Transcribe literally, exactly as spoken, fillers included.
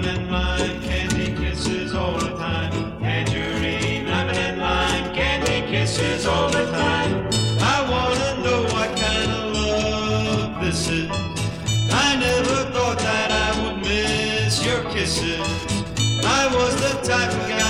lemon and lime candy kisses all the time. Tangerine, lemon and lime candy kisses all the time. I wanna know what kind of love this is. I never thought that I would miss your kisses. I was the type of guy